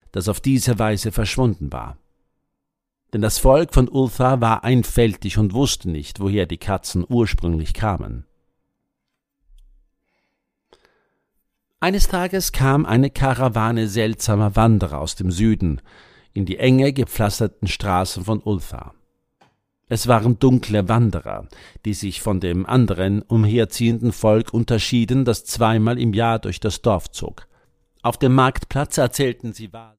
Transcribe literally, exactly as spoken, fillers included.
das auf diese Weise verschwunden war. Denn das Volk von Ultha war einfältig und wusste nicht, woher die Katzen ursprünglich kamen. Eines Tages kam eine Karawane seltsamer Wanderer aus dem Süden in die enge gepflasterten Straßen von Ultha. Es waren dunkle Wanderer, die sich von dem anderen umherziehenden Volk unterschieden, das zweimal im Jahr durch das Dorf zog. Auf dem Marktplatz erzählten sie wahr